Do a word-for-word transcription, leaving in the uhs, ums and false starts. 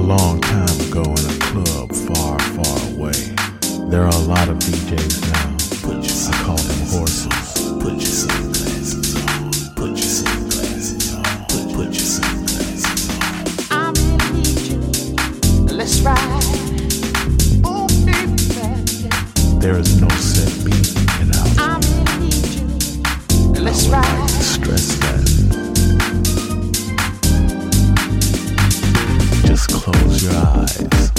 long time ago in a club far, far away. There are a lot of D Js now. Put your I call them horses. Put your sunglasses on. Put your sunglasses on. Put, put your sunglasses on. I'm gonna need you. Let's ride. Oh, baby, baby. There is no set beat you can out. I'm gonna need you. Let's I would ride. like to stress that. Just close your eyes.